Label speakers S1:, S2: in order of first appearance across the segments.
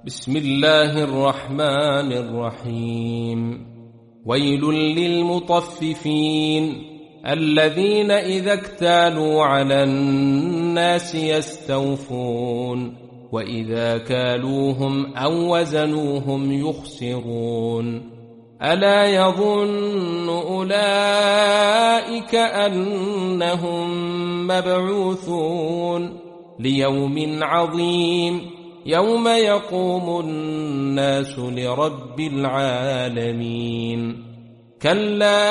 S1: بسم الله الرحمن الرحيم. ويل للمطففين الذين إذا اكتالوا على الناس يستوفون وإذا كالوهم أو وزنوهم يخسرون. ألا يظن أولئك أنهم مبعوثون ليوم عظيم يوم يقوم الناس لرب العالمين. كلا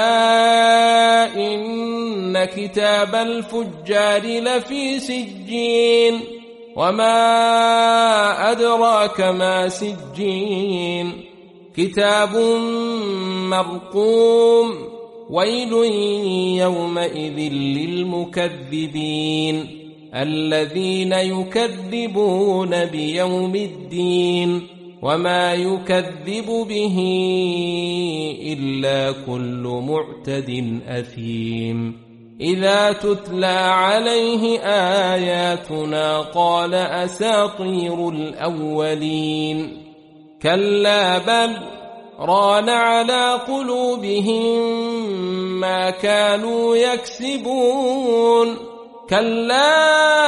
S1: إن كتاب الفجار لفي سجين وما أدراك ما سجين كتاب مرقوم. ويل يومئذ للمكذبين الذين يكذبون بيوم الدين وما يكذب به إلا كل معتد أثيم. إذا تتلى عليه آياتنا قال أساطير الأولين. كلا بل ران على قلوبهم ما كانوا يكسبون. كلا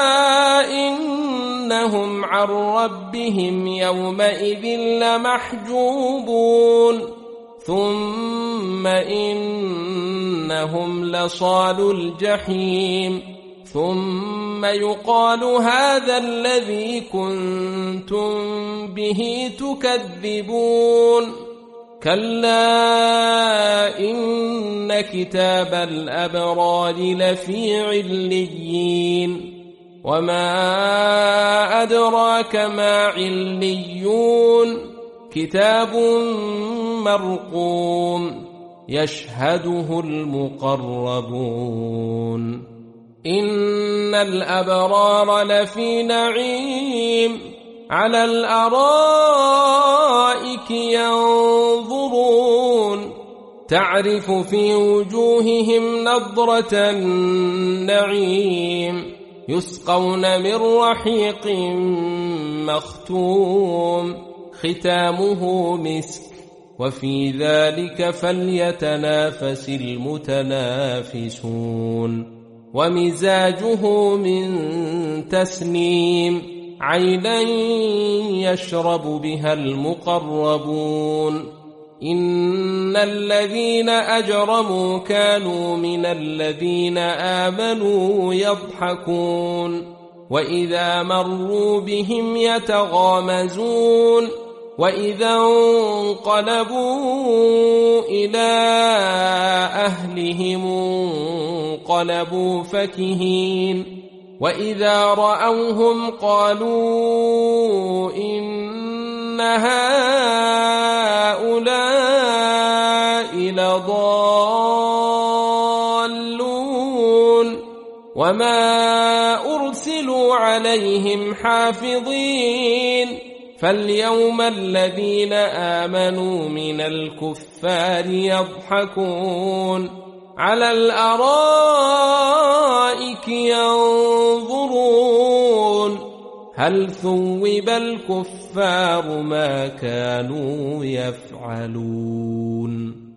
S1: إنهم عن ربهم يومئذ لمحجوبون ثم إنهم لصالو الجحيم ثم يقال هذا الذي كنتم به تكذبون. كلا إن كتاب الأبرار لفي عليين وما أدراك ما عليون كتاب مرقوم يشهده المقربون. إن الأبرار لفي نعيم على الأرائك ينظرون تعرف في وجوههم نضرة النعيم يسقون من رحيق مختوم ختامه مسك وفي ذلك فليتنافس المتنافسون. ومزاجه من تسنيم عينا يشرب بها المقربون. إن الذين أجرموا كانوا من الذين آمنوا يضحكون وإذا مروا بهم يتغامزون وإذا انقلبوا إلى أهلهم انقلبوا فكهين وإذا رأوهم قالوا إن هؤلاء لضالون وما أرسلوا عليهم حافظين. فاليوم الذين آمنوا من الكفار يضحكون على الأرائك ينظرون هل ثوب الكفار ما كانوا يفعلون.